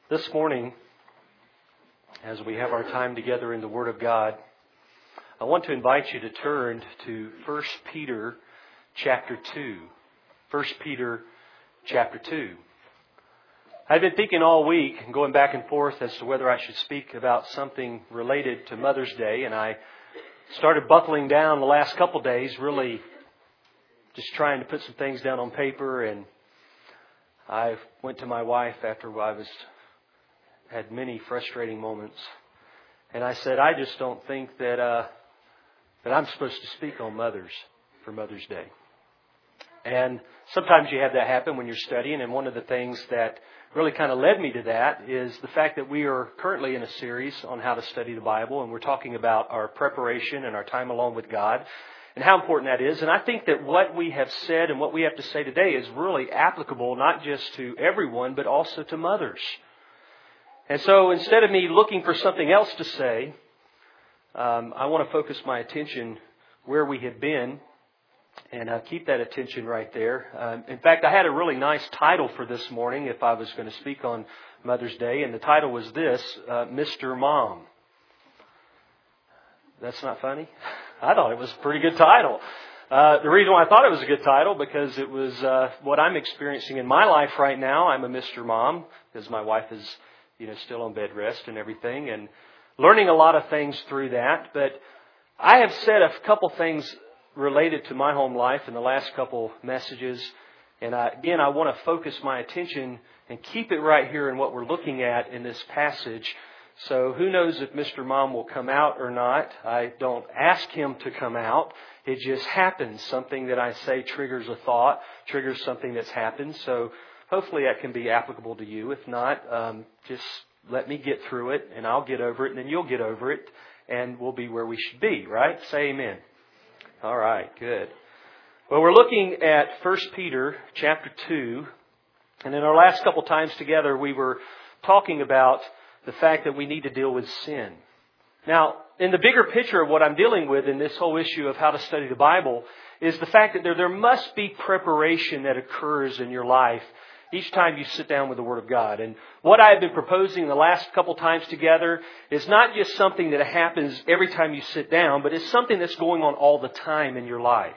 This morning, as we have our time together in the Word of God, I want to invite you to turn to 1 Peter chapter 2. 1 Peter chapter 2. I've been thinking all week and going back and forth as to whether I should speak about something related to Mother's Day, and I started buckling down the last couple days, really just trying to put some things down on paper, and I went to my wife after had many frustrating moments. And I said, I just don't think that I'm supposed to speak on mothers for Mother's Day. And sometimes you have that happen when you're studying. And one of the things that really kind of led me to that is the fact that we are currently in a series on how to study the Bible. And we're talking about our preparation and our time alone with God and how important that is. And I think that what we have said and what we have to say today is really applicable not just to everyone, but also to mothers. And so instead of me looking for something else to say, I want to focus my attention where we have been and keep that attention right there. In fact, I had a really nice title for this morning if I was going to speak on Mother's Day, and the title was this, Mr. Mom. That's not funny? I thought it was a pretty good title. The reason why I thought it was a good title, because it was what I'm experiencing in my life right now. I'm a Mr. Mom because my wife is still on bed rest and everything, and learning a lot of things through that. But I have said a couple things related to my home life in the last couple messages. And I want to focus my attention and keep it right here in what we're looking at in this passage. So who knows if Mr. Mom will come out or not. I don't ask him to come out. It just happens. Something that I say triggers a thought, triggers something that's happened. So hopefully that can be applicable to you. If not, just let me get through it and I'll get over it and then you'll get over it and we'll be where we should be, right? Say amen. All right, good. Well, we're looking at 1 Peter chapter 2. And in our last couple times together, we were talking about the fact that we need to deal with sin. Now, in the bigger picture of what I'm dealing with in this whole issue of how to study the Bible is the fact that there must be preparation that occurs in your life each time you sit down with the Word of God. And what I've been proposing the last couple times together is not just something that happens every time you sit down, but it's something that's going on all the time in your life.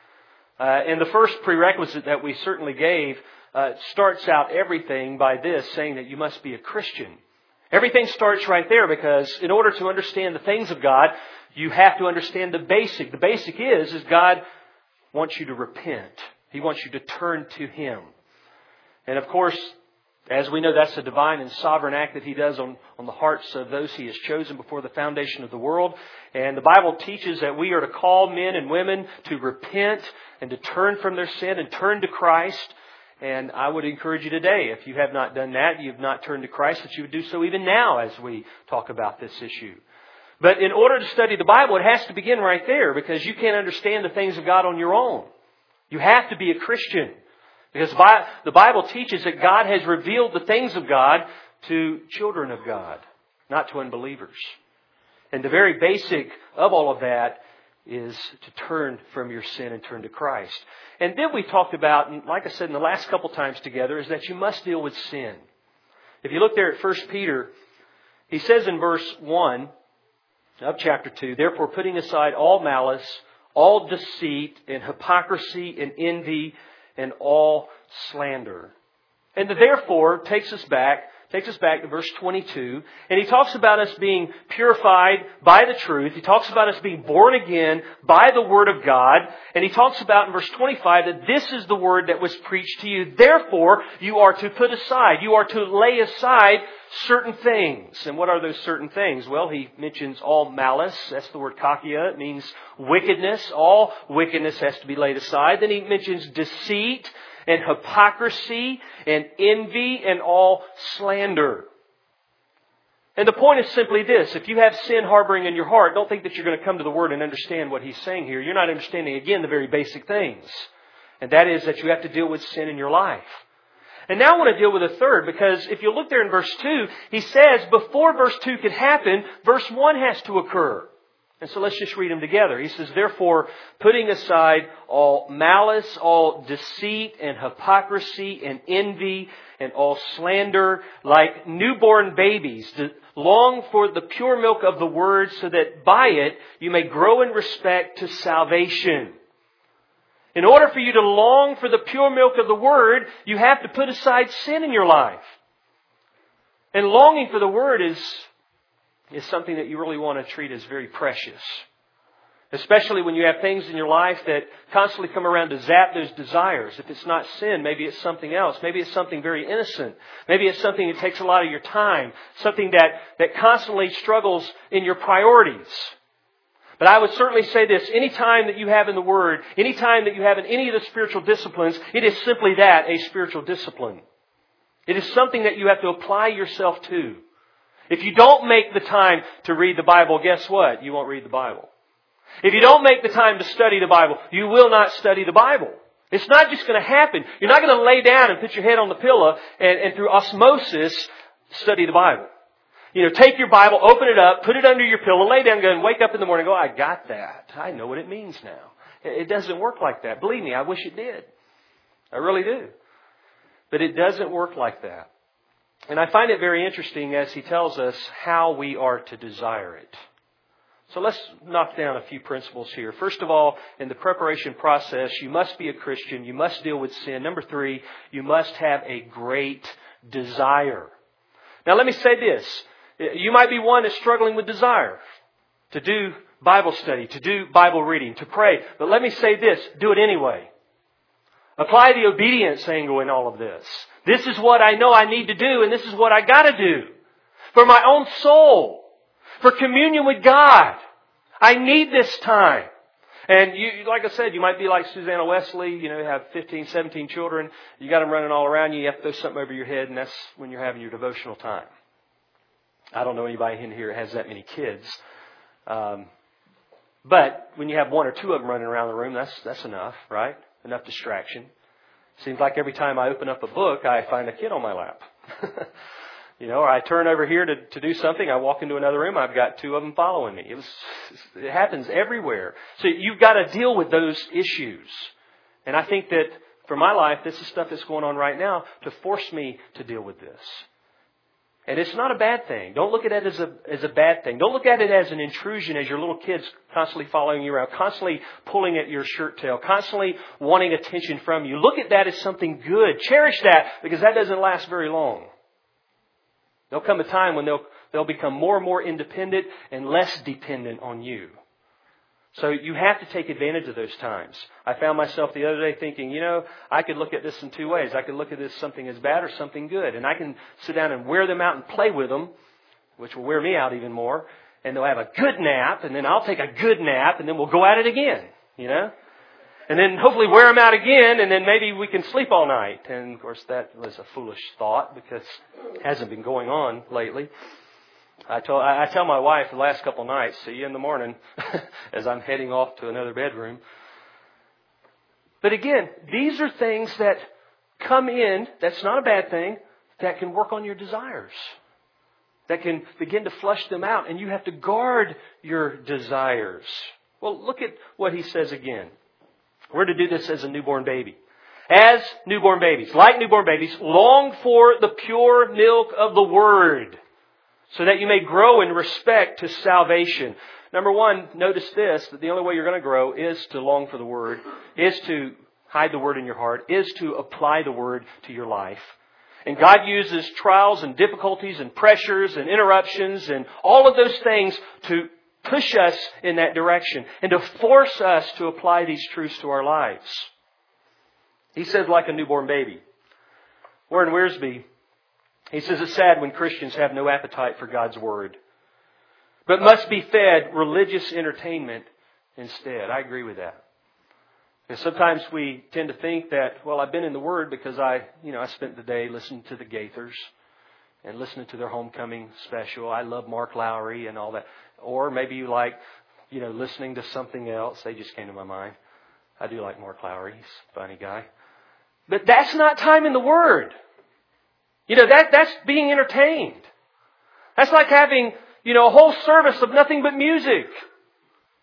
And the first prerequisite that we certainly gave starts out everything by this, saying that you must be a Christian. Everything starts right there because in order to understand the things of God, you have to understand the basic. The basic is God wants you to repent. He wants you to turn to Him. And of course, as we know, that's a divine and sovereign act that He does on the hearts of those He has chosen before the foundation of the world. And the Bible teaches that we are to call men and women to repent and to turn from their sin and turn to Christ. And I would encourage you today, if you have not done that, you have not turned to Christ, that you would do so even now as we talk about this issue. But in order to study the Bible, it has to begin right there because you can't understand the things of God on your own. You have to be a Christian. Because the Bible teaches that God has revealed the things of God to children of God, not to unbelievers. And the very basic of all of that is to turn from your sin and turn to Christ. And then we talked about, and like I said in the last couple times together, is that you must deal with sin. If you look there at 1 Peter, he says in verse 1 of chapter 2, therefore putting aside all malice, all deceit and hypocrisy and envy, and all slander. And the therefore takes us back to verse 22. And he talks about us being purified by the truth. He talks about us being born again by the Word of God. And he talks about in verse 25 that this is the Word that was preached to you. Therefore, you are to put aside. You are to lay aside certain things. And what are those certain things? Well, he mentions all malice. That's the word kakia. It means wickedness. All wickedness has to be laid aside. Then he mentions deceit and hypocrisy and envy and all slander. And the point is simply this. If you have sin harboring in your heart, don't think that you're going to come to the Word and understand what he's saying here. You're not understanding, again, the very basic things. And that is that you have to deal with sin in your life. And now I want to deal with a third, because if you look there in verse 2, he says before verse 2 can happen, verse 1 has to occur. And so let's just read them together. He says, therefore, putting aside all malice, all deceit and hypocrisy and envy and all slander, like newborn babies, long for the pure milk of the Word, so that by it you may grow in respect to salvation. In order for you to long for the pure milk of the Word, you have to put aside sin in your life. And longing for the Word is something that you really want to treat as very precious. Especially when you have things in your life that constantly come around to zap those desires. If it's not sin, maybe it's something else. Maybe it's something very innocent. Maybe it's something that takes a lot of your time. Something that constantly struggles in your priorities. But I would certainly say this, any time that you have in the Word, any time that you have in any of the spiritual disciplines, it is simply that, a spiritual discipline. It is something that you have to apply yourself to. If you don't make the time to read the Bible, guess what? You won't read the Bible. If you don't make the time to study the Bible, you will not study the Bible. It's not just going to happen. You're not going to lay down and put your head on the pillow and through osmosis study the Bible. You know, take your Bible, open it up, put it under your pillow, lay down, go and wake up in the morning and go, I got that. I know what it means now. It doesn't work like that. Believe me, I wish it did. I really do. But it doesn't work like that. And I find it very interesting as he tells us how we are to desire it. So let's knock down a few principles here. First of all, in the preparation process, you must be a Christian. You must deal with sin. Number 3, you must have a great desire. Now let me say this. You might be one that's struggling with desire to do Bible study, to do Bible reading, to pray. But let me say this, do it anyway. Apply the obedience angle in all of this. This is what I know I need to do, and this is what I got to do. For my own soul. For communion with God. I need this time. And you, like I said, you might be like Susanna Wesley, you have 15, 17 children. You got them running all around you. You have to throw something over your head, and that's when you're having your devotional time. I don't know anybody in here that has that many kids. But when you have 1 or 2 of them running around the room, that's enough, right? Enough distraction. Seems like every time I open up a book, I find a kid on my lap. Or I turn over here to do something, I walk into another room, I've got 2 of them following me. It happens everywhere. So you've got to deal with those issues. And I think that for my life, this is stuff that's going on right now to force me to deal with this. And it's not a bad thing. Don't look at it as a bad thing. Don't look at it as an intrusion, as your little kids constantly following you around, constantly pulling at your shirt tail, constantly wanting attention from you. Look at that as something good. Cherish that, because that doesn't last very long. There'll come a time when they'll become more and more independent and less dependent on you. So you have to take advantage of those times. I found myself the other day thinking, I could look at this in 2 ways. I could look at this something as bad or something good. And I can sit down and wear them out and play with them, which will wear me out even more. And they'll have a good nap, and then I'll take a good nap, and then we'll go at it again, And then hopefully wear them out again, and then maybe we can sleep all night. And of course that was a foolish thought because it hasn't been going on lately. I tell my wife the last couple nights, see you in the morning as I'm heading off to another bedroom. But again, these are things that come in, that's not a bad thing, that can work on your desires. That can begin to flush them out, and you have to guard your desires. Well, look at what he says again. We're to do this as a newborn baby. As newborn babies, like newborn babies, long for the pure milk of the Word, so that you may grow in respect to salvation. Number 1, notice this, that the only way you're going to grow is to long for the Word, is to hide the Word in your heart, is to apply the Word to your life. And God uses trials and difficulties and pressures and interruptions and all of those things to push us in that direction and to force us to apply these truths to our lives. He says like a newborn baby. Warren Wiersbe, he says it's sad when Christians have no appetite for God's Word, but must be fed religious entertainment instead. I agree with that. And sometimes we tend to think that, I've been in the Word because I spent the day listening to the Gaithers and listening to their homecoming special. I love Mark Lowry and all that. Or maybe you like, listening to something else. They just came to my mind. I do like Mark Lowry. He's a funny guy. But that's not time in the Word. That's being entertained. That's like having, a whole service of nothing but music.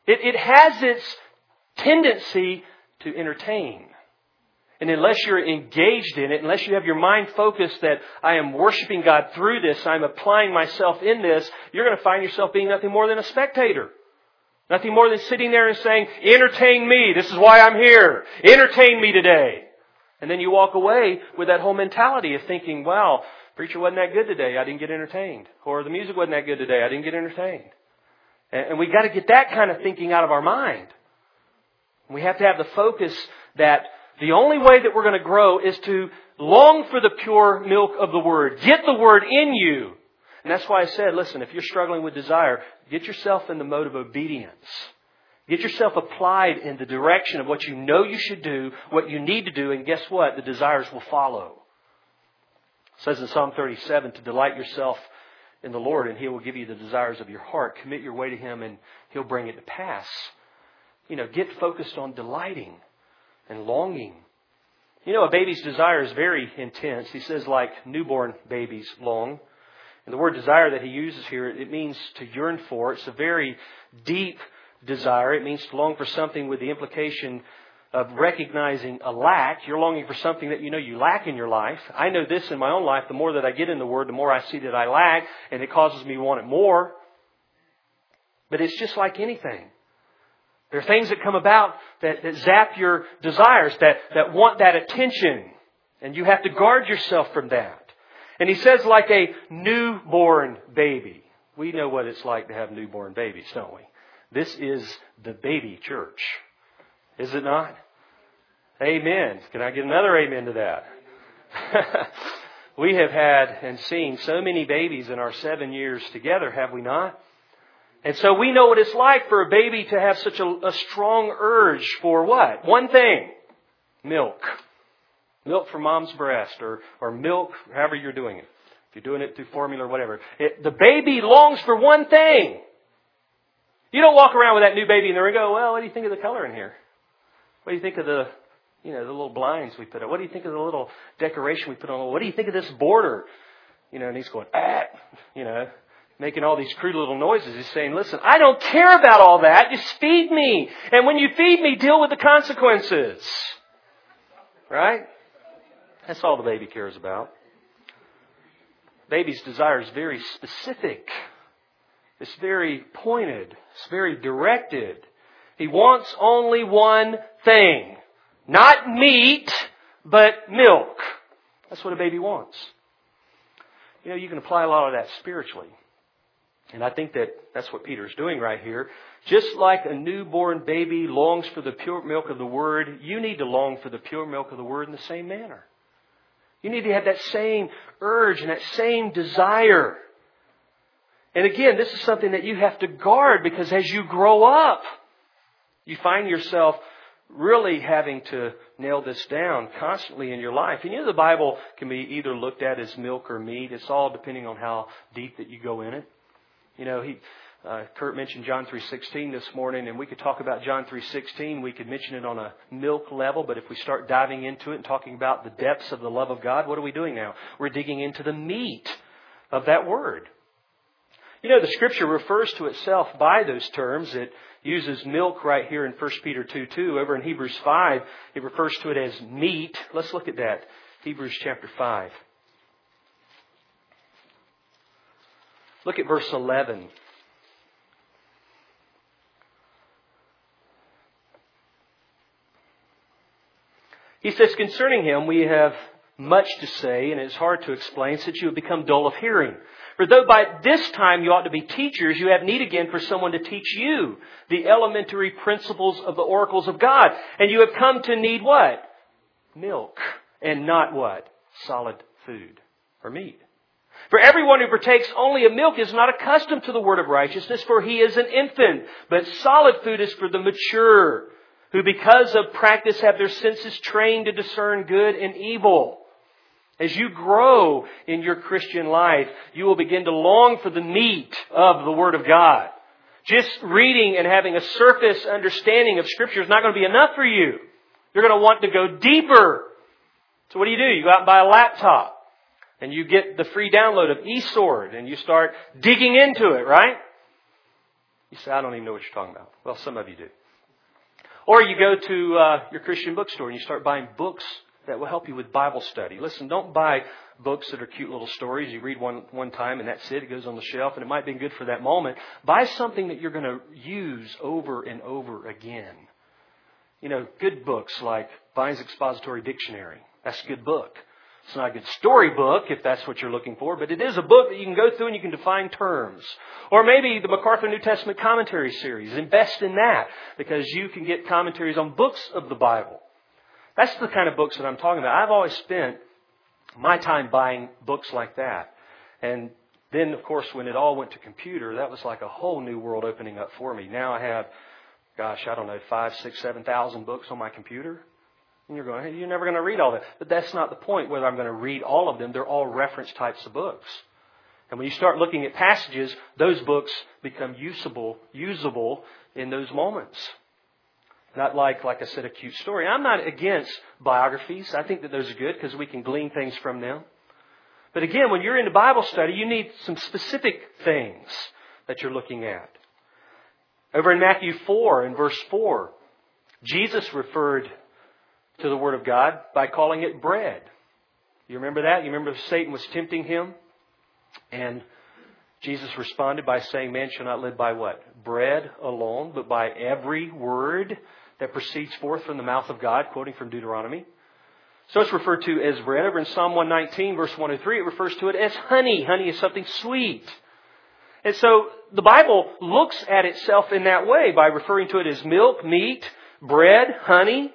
It has its tendency to entertain. And unless you're engaged in it, unless you have your mind focused that I am worshiping God through this, I'm applying myself in this, you're going to find yourself being nothing more than a spectator. Nothing more than sitting there and saying, entertain me, this is why I'm here. Entertain me today. And then you walk away with that whole mentality of thinking, wow, preacher wasn't that good today, I didn't get entertained. Or the music wasn't that good today, I didn't get entertained. And we've got to get that kind of thinking out of our mind. We have to have the focus that the only way that we're going to grow is to long for the pure milk of the Word. Get the Word in you. And that's why I said, listen, if you're struggling with desire, get yourself in the mode of obedience. Get yourself applied in the direction of what you know you should do, what you need to do, and guess what? The desires will follow. It says in Psalm 37, to delight yourself in the Lord, and He will give you the desires of your heart. Commit your way to Him, and He'll bring it to pass. Get focused on delighting and longing. A baby's desire is very intense. He says like newborn babies long. And the word desire that he uses here, it means to yearn for. It's a very deep desire. It means to long for something with the implication of recognizing a lack. You're longing for something that you know you lack in your life. I know this in my own life. The more that I get in the Word, the more I see that I lack, and it causes me to want it more. But it's just like anything. There are things that come about that zap your desires, that want that attention. And you have to guard yourself from that. And he says like a newborn baby. We know what it's like to have newborn babies, don't we? This is the baby church. Is it not? Amen. Can I get another amen to that? We have had and seen so many babies in our 7 years together, have we not? And so we know what it's like for a baby to have such a strong urge for what? One thing. Milk. Milk from mom's breast or milk, however you're doing it. If you're doing it through formula or whatever. The baby longs for one thing. You don't walk around with that new baby in there and go, well, what do you think of the color in here? What do you think of the little blinds we put up? What do you think of the little decoration we put on? What do you think of this border? And he's going, making all these crude little noises. He's saying, listen, I don't care about all that. Just feed me. And when you feed me, deal with the consequences. Right? That's all the baby cares about. Baby's desire is very specific. It's very pointed. It's very directed. He wants only one thing. Not meat, but milk. That's what a baby wants. You can apply a lot of that spiritually. And I think that's what Peter's doing right here. Just like a newborn baby longs for the pure milk of the Word, you need to long for the pure milk of the Word in the same manner. You need to have that same urge and that same desire. And again, this is something that you have to guard because as you grow up, you find yourself really having to nail this down constantly in your life. And the Bible can be either looked at as milk or meat. It's all depending on how deep that you go in it. Kurt mentioned John 3:16 this morning, and we could talk about John 3:16. We could mention it on a milk level, but if we start diving into it and talking about the depths of the love of God, what are we doing now? We're digging into the meat of that word. The Scripture refers to itself by those terms. It uses milk right here in 1 Peter 2:2. Over in Hebrews 5, it refers to it as meat. Let's look at that. Hebrews chapter 5. Look at verse 11. He says, concerning Him we have much to say, and it's hard to explain since you have become dull of hearing. For though by this time you ought to be teachers, you have need again for someone to teach you the elementary principles of the oracles of God. And you have come to need what? Milk. And not what? Solid food or meat. For everyone who partakes only of milk is not accustomed to the word of righteousness, for he is an infant. But solid food is for the mature, who because of practice have their senses trained to discern good and evil. As you grow in your Christian life, you will begin to long for the meat of the Word of God. Just reading and having a surface understanding of Scripture is not going to be enough for you. You're going to want to go deeper. So what do? You go out and buy a laptop. And you get the free download of eSword. And you start digging into it, right? You say, I don't even know what you're talking about. Well, some of you do. Or you go to your Christian bookstore and you start buying books that will help you with Bible study. Listen, don't buy books that are cute little stories. You read one time and that's it. It goes on the shelf and it might be good for that moment. Buy something that you're going to use over and over again. You know, good books like Vine's Expository Dictionary. That's a good book. It's not a good storybook if that's what you're looking for, but it is a book that you can go through and you can define terms. Or maybe the MacArthur New Testament Commentary Series. Invest in that because you can get commentaries on books of the Bible. That's the kind of books that I'm talking about. I've always spent my time buying books like that. And then, of course, when it all went to computer, that was like a whole new world opening up for me. Now I have, 5,000, 6,000, 7,000 books on my computer. And you're going, hey, you're never going to read all that. But that's not the point, whether I'm going to read all of them. They're all reference types of books. And when you start looking at passages, those books become usable in those moments. Not like I said, a cute story. I'm not against biographies. I think that those are good because we can glean things from them. But again, when you're into Bible study, you need some specific things that you're looking at. Over in Matthew 4 and verse 4, Jesus referred to the Word of God by calling it bread. You remember that? You remember Satan was tempting him? And Jesus responded by saying, man shall not live by what? Bread alone, but by every word that proceeds forth from the mouth of God, quoting from Deuteronomy. So it's referred to as bread. Over in Psalm 119, verse 1 and 3, it refers to it as honey. Honey is something sweet. And so the Bible looks at itself in that way by referring to it as milk, meat, bread, honey.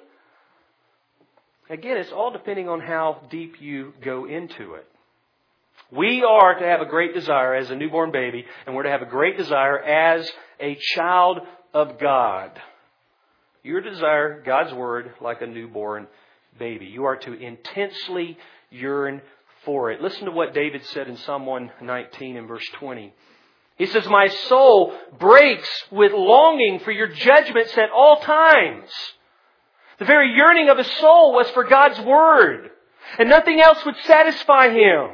Again, it's all depending on how deep you go into it. We are to have a great desire as a newborn baby, and we're to have a great desire as a child of God. You're to desire God's Word like a newborn baby. You are to intensely yearn for it. Listen to what David said in Psalm 119 and verse 20. He says, my soul breaks with longing for your judgments at all times. The very yearning of his soul was for God's Word. And nothing else would satisfy him.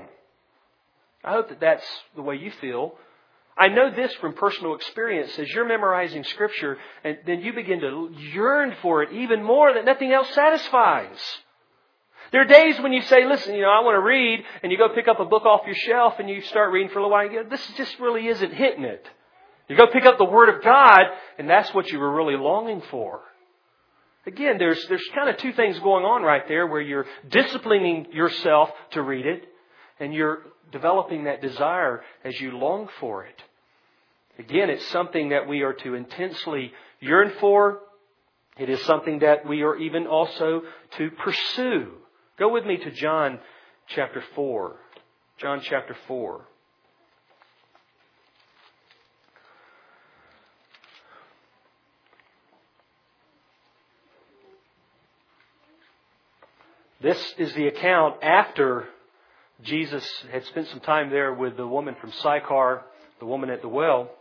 I hope that that's the way you feel. I know this from personal experience. As you're memorizing Scripture, and then you begin to yearn for it even more, that nothing else satisfies. There are days when you say, listen, I want to read, and you go pick up a book off your shelf and you start reading for a little while. You go, this just really isn't hitting it. You go pick up the Word of God, and that's what you were really longing for. Again, there's kind of two things going on right there where you're disciplining yourself to read it and you're developing that desire as you long for it. Again, it's something that we are to intensely yearn for. It is something that we are even also to pursue. Go with me to John chapter 4. John chapter 4. This is the account after Jesus had spent some time there with the woman from Sychar, the woman at the well.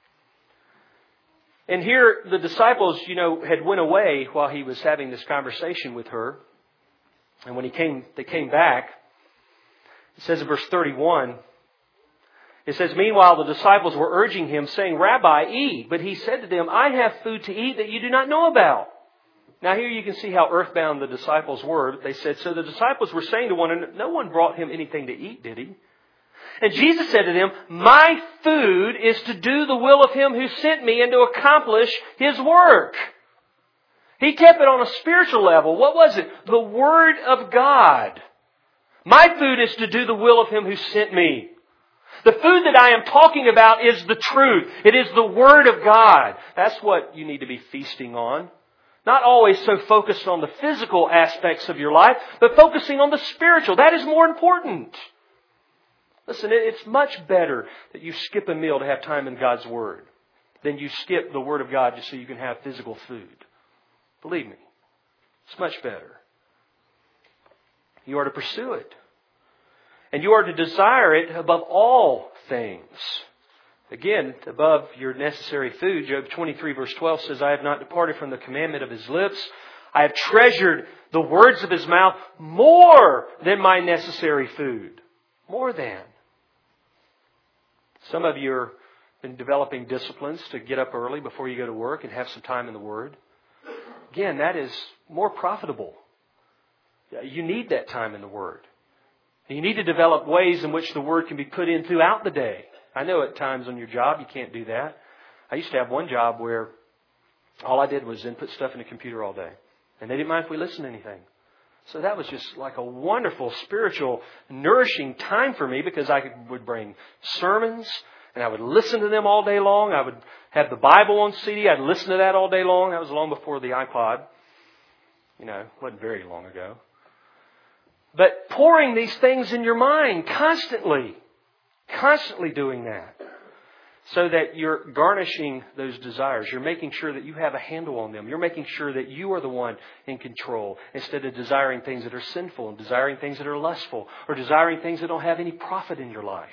And here the disciples, had went away while he was having this conversation with her. And when they came back, it says in verse 31, it says, meanwhile the disciples were urging him, saying, Rabbi, eat. But he said to them, I have food to eat that you do not know about. Now here you can see how earthbound the disciples were. They said, so the disciples were saying to one another, no one brought him anything to eat, did he? And Jesus said to them, my food is to do the will of him who sent me and to accomplish his work. He kept it on a spiritual level. What was it? The Word of God. My food is to do the will of him who sent me. The food that I am talking about is the truth. It is the Word of God. That's what you need to be feasting on. Not always so focused on the physical aspects of your life, but focusing on the spiritual. That is more important. Listen, it's much better that you skip a meal to have time in God's Word than you skip the Word of God just so you can have physical food. Believe me, it's much better. You are to pursue it. And you are to desire it above all things. Again, above your necessary food, Job 23 verse 12 says, I have not departed from the commandment of his lips. I have treasured the words of his mouth more than my necessary food. More than. Some of you are in developing disciplines to get up early before you go to work and have some time in the Word. Again, that is more profitable. You need that time in the Word. You need to develop ways in which the Word can be put in throughout the day. I know at times on your job you can't do that. I used to have one job where all I did was input stuff in the computer all day. And they didn't mind if we listened to anything. So that was just like a wonderful, spiritual, nourishing time for me because I would bring sermons and I would listen to them all day long. I would have the Bible on CD. I'd listen to that all day long. That was long before the iPod. It wasn't very long ago. But pouring these things in your mind constantly doing that. So that you're garnishing those desires. You're making sure that you have a handle on them. You're making sure that you are the one in control instead of desiring things that are sinful and desiring things that are lustful or desiring things that don't have any profit in your life.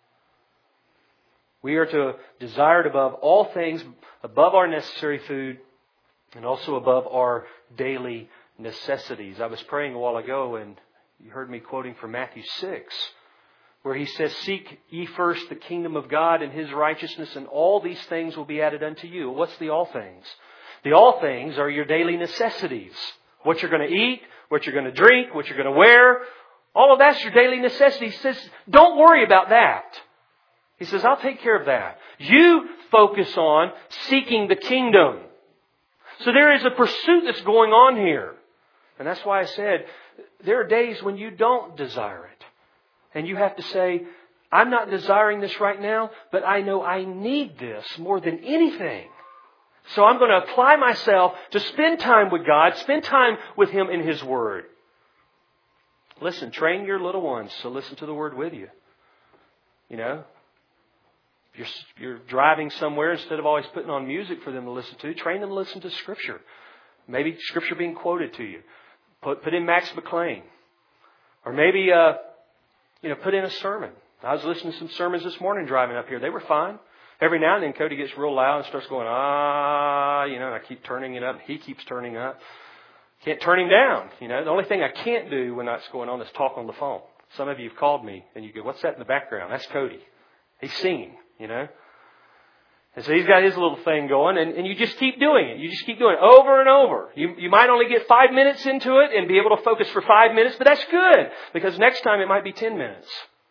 We are to desire it above all things, above our necessary food and also above our daily necessities. I was praying a while ago and you heard me quoting from Matthew 6. Where He says, seek ye first the kingdom of God and His righteousness, and all these things will be added unto you. What's the all things? The all things are your daily necessities. What you're going to eat, what you're going to drink, what you're going to wear. All of that's your daily necessities. He says, don't worry about that. He says, I'll take care of that. You focus on seeking the kingdom. So there is a pursuit that's going on here. And that's why I said, there are days when you don't desire it. And you have to say, I'm not desiring this right now, but I know I need this more than anything. So I'm going to apply myself to spend time with God, spend time with Him in His Word. Listen, train your little ones to listen to the Word with you. If you're driving somewhere, instead of always putting on music for them to listen to, train them to listen to Scripture. Maybe Scripture being quoted to you. Put in Max McLean. Or maybe put in a sermon. I was listening to some sermons this morning driving up here. They were fine. Every now and then Cody gets real loud and starts going, and I keep turning it up. He keeps turning up. Can't turn him down. The only thing I can't do when that's going on is talk on the phone. Some of you have called me and you go, what's that in the background? That's Cody. He's singing, And so he's got his little thing going and you just keep doing it. You just keep doing it over and over. You might only get 5 minutes into it and be able to focus for 5 minutes, but that's good because next time it might be 10 minutes.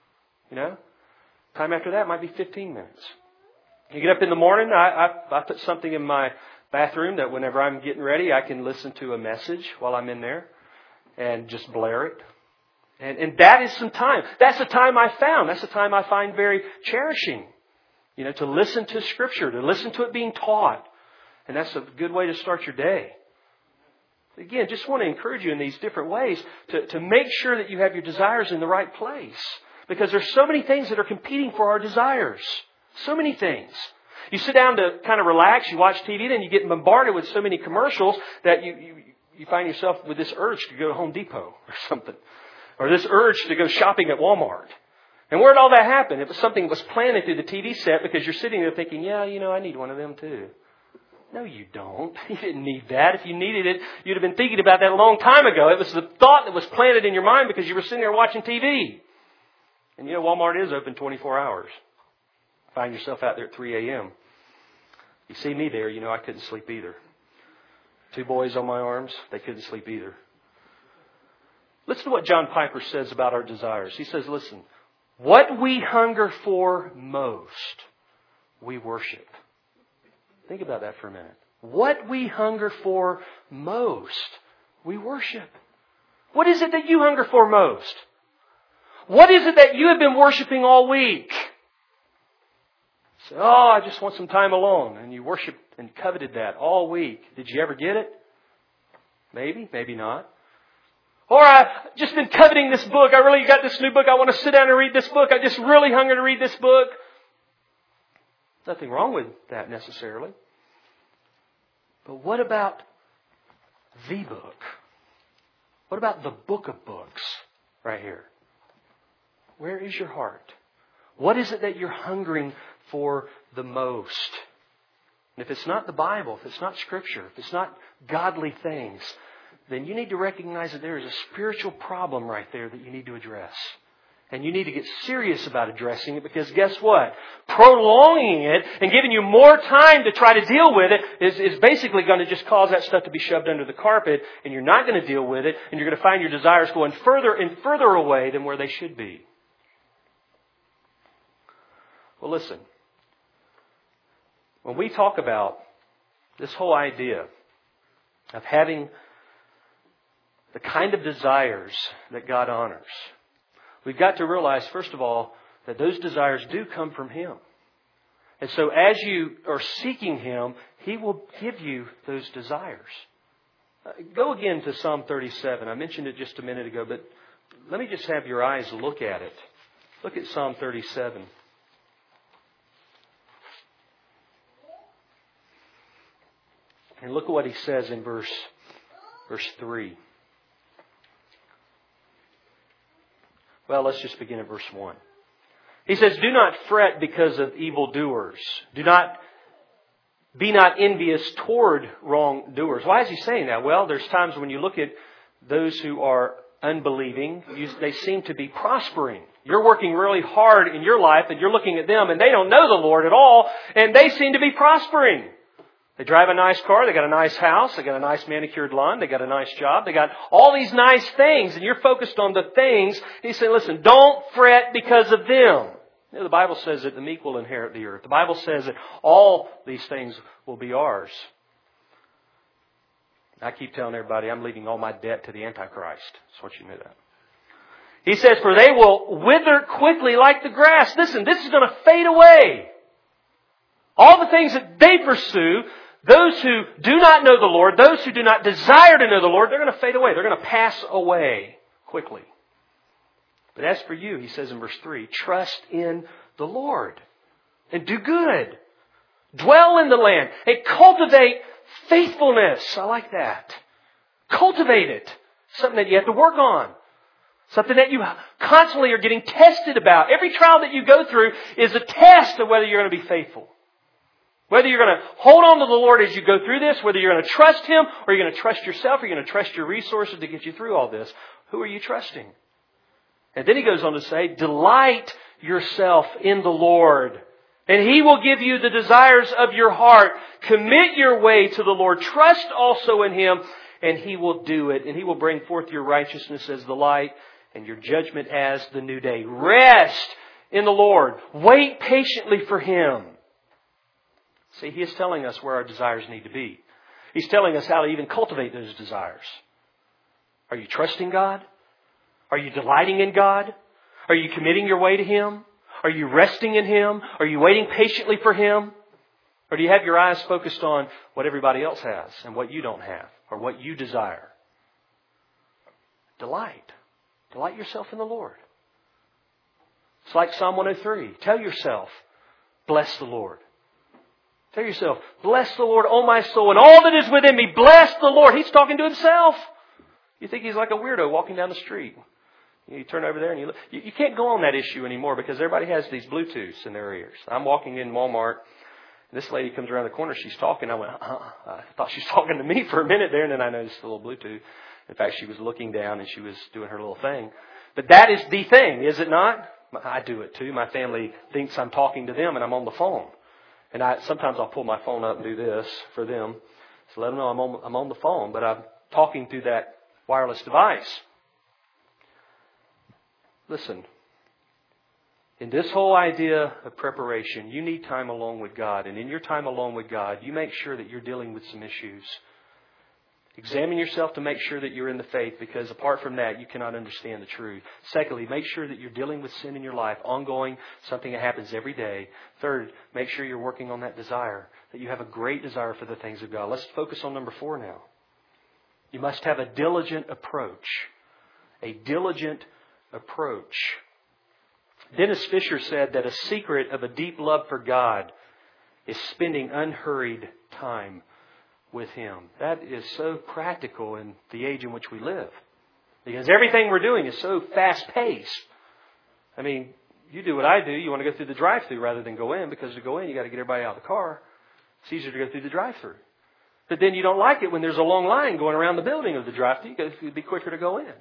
Time after that might be 15 minutes. You get up in the morning, I put something in my bathroom that whenever I'm getting ready, I can listen to a message while I'm in there and just blare it. And that is some time. That's a time I found. That's a time I find very cherishing. To listen to Scripture, to listen to it being taught. And that's a good way to start your day. Again, just want to encourage you in these different ways to make sure that you have your desires in the right place. Because there's so many things that are competing for our desires. So many things. You sit down to kind of relax, you watch TV, then you get bombarded with so many commercials that you find yourself with this urge to go to Home Depot or something. Or this urge to go shopping at Walmart. And where did all that happen? It was something that was planted through the TV set because you're sitting there thinking, I need one of them too. No, you don't. You didn't need that. If you needed it, you'd have been thinking about that a long time ago. It was the thought that was planted in your mind because you were sitting there watching TV. And Walmart is open 24 hours. Find yourself out there at 3 a.m. You see me there, I couldn't sleep either. 2 boys on my arms, they couldn't sleep either. Listen to what John Piper says about our desires. He says, listen, what we hunger for most, we worship. Think about that for a minute. What we hunger for most, we worship. What is it that you hunger for most? What is it that you have been worshiping all week? Say, I just want some time alone. And you worshiped and coveted that all week. Did you ever get it? Maybe, maybe not. Or I've just been coveting this book. I really got this new book. I want to sit down and read this book. I just really hunger to read this book. Nothing wrong with that necessarily. But what about the book? What about the book of books right here? Where is your heart? What is it that you're hungering for the most? And if it's not the Bible, if it's not Scripture, if it's not godly things, then you need to recognize that there is a spiritual problem right there that you need to address. And you need to get serious about addressing it, because guess what? Prolonging it and giving you more time to try to deal with it is basically going to just cause that stuff to be shoved under the carpet, and you're not going to deal with it, and you're going to find your desires going further and further away than where they should be. Well, listen. When we talk about this whole idea of having the kind of desires that God honors, we've got to realize, first of all, that those desires do come from Him. And so as you are seeking Him, He will give you those desires. Go again to Psalm 37. I mentioned it just a minute ago, but let me just have your eyes look at it. Look at Psalm 37. And look at what he says in verse 3. Well, let's just begin at verse 1. He says, "Do not fret because of evildoers. Be not envious toward wrongdoers." Why is he saying that? Well, there's times when you look at those who are unbelieving, they seem to be prospering. You're working really hard in your life and you're looking at them and they don't know the Lord at all, and they seem to be prospering. They drive a nice car, they got a nice house, they got a nice manicured lawn, they got a nice job, they got all these nice things, and you're focused on the things. He's saying, listen, don't fret because of them. You know, the Bible says that the meek will inherit the earth. The Bible says that all these things will be ours. I keep telling everybody I'm leaving all my debt to the Antichrist. Just want you to know that. He says, "For they will wither quickly like the grass." Listen, this is going to fade away. All the things that they pursue, those who do not know the Lord, those who do not desire to know the Lord, they're going to fade away. They're going to pass away quickly. But as for you, he says in verse 3, trust in the Lord and do good. Dwell in the land and cultivate faithfulness. I like that. Cultivate it. Something that you have to work on. Something that you constantly are getting tested about. Every trial that you go through is a test of whether you're going to be faithful. Whether you're going to hold on to the Lord as you go through this, whether you're going to trust Him, or you're going to trust yourself, or you're going to trust your resources to get you through all this. Who are you trusting? And then he goes on to say, delight yourself in the Lord, and He will give you the desires of your heart. Commit your way to the Lord. Trust also in Him, and He will do it. And He will bring forth your righteousness as the light, and your judgment as the new day. Rest in the Lord. Wait patiently for Him. See, He is telling us where our desires need to be. He's telling us how to even cultivate those desires. Are you trusting God? Are you delighting in God? Are you committing your way to Him? Are you resting in Him? Are you waiting patiently for Him? Or do you have your eyes focused on what everybody else has and what you don't have, or what you desire? Delight. Delight yourself in the Lord. It's like Psalm 103. Tell yourself, bless the Lord. Tell yourself, bless the Lord, O my soul, and all that is within me. Bless the Lord. He's talking to Himself. You think He's like a weirdo walking down the street. You turn over there and you look. You can't go on that issue anymore because everybody has these Bluetooths in their ears. I'm walking in Walmart. This lady comes around the corner. She's talking. I went, I thought she was talking to me for a minute there, and then I noticed the little Bluetooth. In fact, she was looking down and she was doing her little thing. But that is the thing, is it not? I do it too. My family thinks I'm talking to them and I'm on the phone. And sometimes I'll pull my phone up and do this for them. So let them know I'm on the phone, but I'm talking through that wireless device. Listen, in this whole idea of preparation, you need time alone with God. And in your time alone with God, you make sure that you're dealing with some issues. Examine yourself to make sure that you're in the faith, because apart from that, you cannot understand the truth. Secondly, make sure that you're dealing with sin in your life, ongoing, something that happens every day. Third, make sure you're working on that desire, that you have a great desire for the things of God. Let's focus on number 4 now. You must have a diligent approach. A diligent approach. Dennis Fisher said that a secret of a deep love for God is spending unhurried time with Him. That is so practical in the age in which we live. Because everything we're doing is so fast-paced. I mean, you do what I do. You want to go through the drive-thru rather than go in, because to go in, you got to get everybody out of the car. It's easier to go through the drive-thru. But then you don't like it when there's a long line going around the building of the drive-thru. It'd be quicker to go in.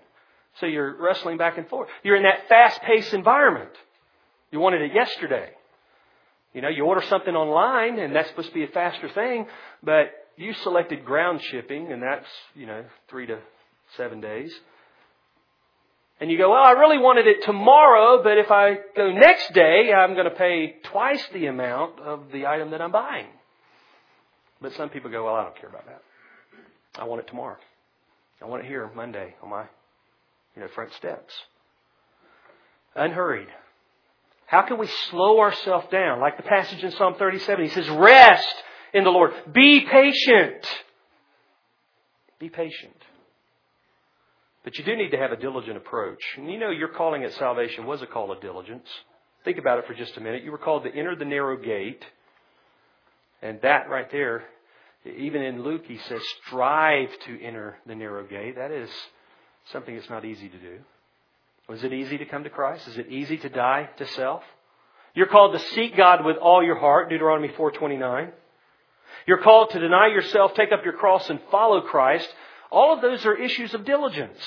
So you're wrestling back and forth. You're in that fast-paced environment. You wanted it yesterday. You know, you order something online, and that's supposed to be a faster thing, but you selected ground shipping, and that's, 3 to 7 days. And you go, well, I really wanted it tomorrow, but if I go next day, I'm going to pay twice the amount of the item that I'm buying. But some people go, well, I don't care about that. I want it tomorrow. I want it here Monday on my, front steps. Unhurried. How can we slow ourselves down? Like the passage in Psalm 37, he says, rest in the Lord. Be patient. Be patient. But you do need to have a diligent approach. And your calling at salvation was a call of diligence. Think about it for just a minute. You were called to enter the narrow gate. And that right there, even in Luke, he says, strive to enter the narrow gate. That is something that's not easy to do. Was it easy to come to Christ? Is it easy to die to self? You're called to seek God with all your heart, Deuteronomy 4:29. You're called to deny yourself, take up your cross, and follow Christ. All of those are issues of diligence.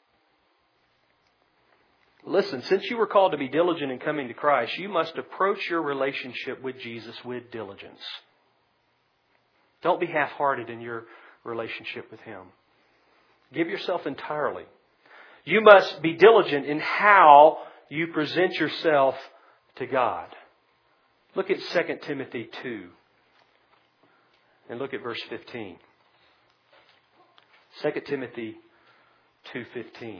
Listen, since you were called to be diligent in coming to Christ, you must approach your relationship with Jesus with diligence. Don't be half-hearted in your relationship with Him. Give yourself entirely. You must be diligent in how you present yourself to God. Look at 2 Timothy 2. And look at verse 15. 2 Timothy 2:15.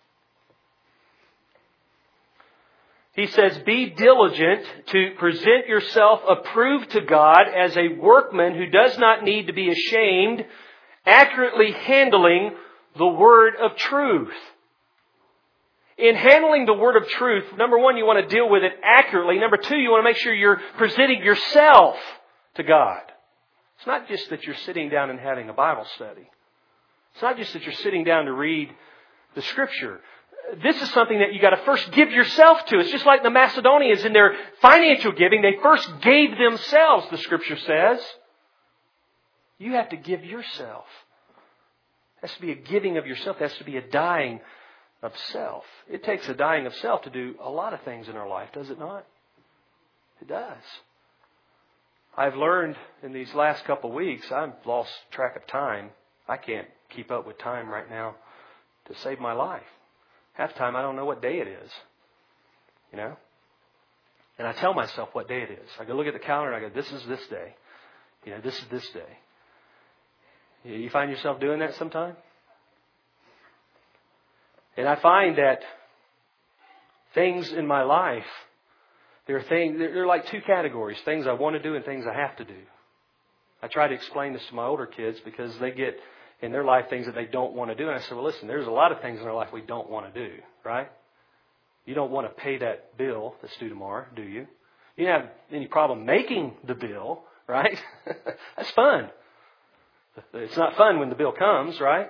He says, be diligent to present yourself approved to God as a workman who does not need to be ashamed, accurately handling the word of truth. In handling the word of truth, number one, you want to deal with it accurately. Number two, you want to make sure you're presenting yourself to God. It's not just that you're sitting down and having a Bible study. It's not just that you're sitting down to read the Scripture. This is something that you got to first give yourself to. It's just like the Macedonians in their financial giving. They first gave themselves, the Scripture says. You have to give yourself. It has to be a giving of yourself. It has to be a dying of self. It takes a dying of self to do a lot of things in our life, does it not? It does. I've learned in these last couple of weeks, I've lost track of time. I can't keep up with time right now to save my life. Half the time I don't know what day it is. And I tell myself what day it is. I go look at the calendar and I go, this is this day. This is this day. You find yourself doing that sometime? And I find that things in my life, they're like two categories. Things I want to do and things I have to do. I try to explain this to my older kids because they get in their life things that they don't want to do. And I said, well, listen, there's a lot of things in our life we don't want to do, right? You don't want to pay that bill that's due tomorrow, do you? You don't have any problem making the bill, right? That's fun. It's not fun when the bill comes, right?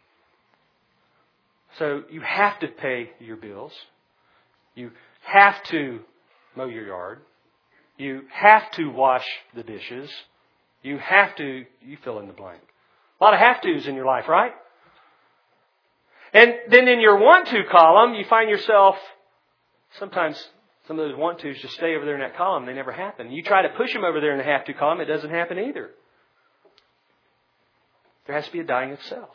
So you have to pay your bills. You have to mow your yard. You have to wash the dishes. You fill in the blank. A lot of have-tos in your life, right? And then in your want-to column, you find yourself, sometimes some of those want-tos just stay over there in that column. They never happen. You try to push them over there in the have-to column, it doesn't happen either. There has to be a dying of self.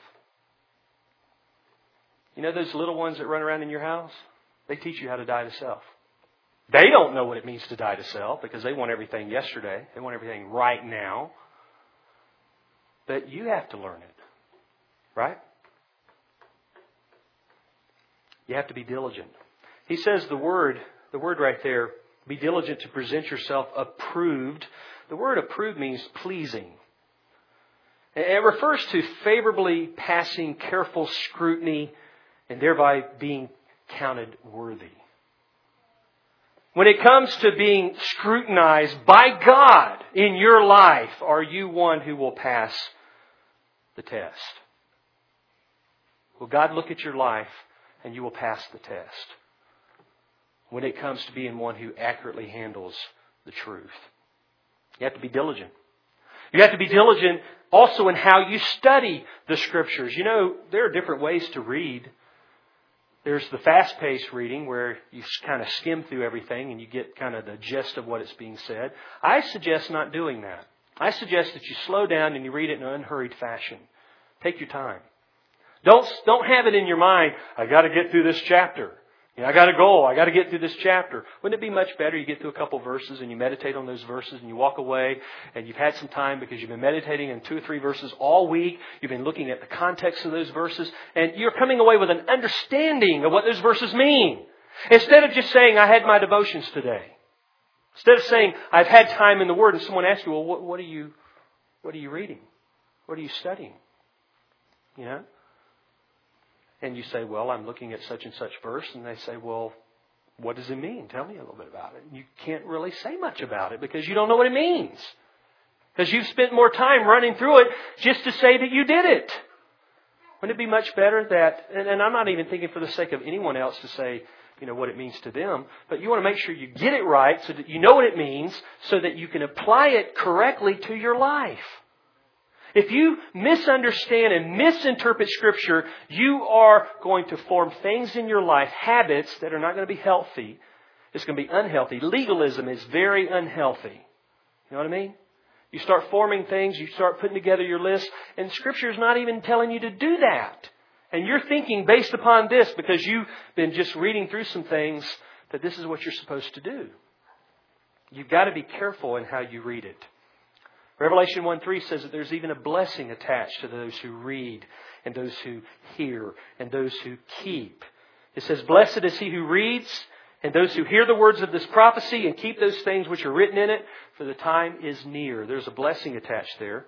You know those little ones that run around in your house? They teach you how to die to self. They don't know what it means to die to self because they want everything yesterday. They want everything right now. But you have to learn it. Right? You have to be diligent. He says the word right there, be diligent to present yourself approved. The word approved means pleasing. It refers to favorably passing careful scrutiny and thereby being counted worthy. When it comes to being scrutinized by God in your life, are you one who will pass the test? Will God look at your life and you will pass the test when it comes to being one who accurately handles the truth? You have to be diligent. You have to be diligent also in how you study the Scriptures. There are different ways to read There's the fast-paced reading where you kind of skim through everything and you get kind of the gist of what it's being said. I suggest not doing that. I suggest that you slow down and you read it in an unhurried fashion. Take your time. Don't have it in your mind, I got to get through this chapter. I got a goal. I got to get through this chapter. Wouldn't it be much better you get through a couple verses and you meditate on those verses and you walk away and you've had some time because you've been meditating on 2 or 3 verses all week. You've been looking at the context of those verses and you're coming away with an understanding of what those verses mean. Instead of just saying, I had my devotions today. Instead of saying, I've had time in the Word, and someone asks you, well, what are you reading? What are you studying? And you say, well, I'm looking at such and such verse. And they say, well, what does it mean? Tell me a little bit about it. And you can't really say much about it because you don't know what it means. Because you've spent more time running through it just to say that you did it. Wouldn't it be much better that, and I'm not even thinking for the sake of anyone else to say, what it means to them, but you want to make sure you get it right so that you know what it means so that you can apply it correctly to your life. If you misunderstand and misinterpret Scripture, you are going to form things in your life, habits that are not going to be healthy. It's going to be unhealthy. Legalism is very unhealthy. You know what I mean? You start forming things, you start putting together your list, and Scripture is not even telling you to do that. And you're thinking based upon this because you've been just reading through some things that this is what you're supposed to do. You've got to be careful in how you read it. Revelation 1:3 says that there's even a blessing attached to those who read and those who hear and those who keep. It says, blessed is he who reads and those who hear the words of this prophecy and keep those things which are written in it, for the time is near. There's a blessing attached there.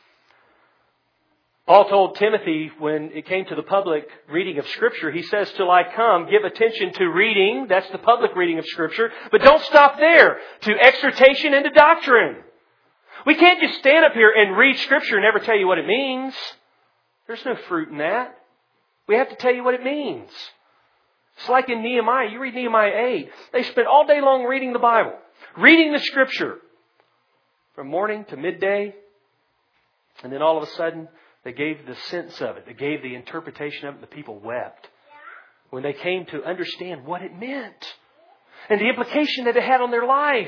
Paul told Timothy when it came to the public reading of Scripture, he says, till I come, give attention to reading. That's the public reading of Scripture. But don't stop there. To exhortation and to doctrine. We can't just stand up here and read Scripture and never tell you what it means. There's no fruit in that. We have to tell you what it means. It's like in Nehemiah. You read Nehemiah 8. They spent all day long reading the Bible. Reading the Scripture. From morning to midday. And then all of a sudden, they gave the sense of it. They gave the interpretation of it. The people wept. When they came to understand what it meant. And the implication that it had on their life.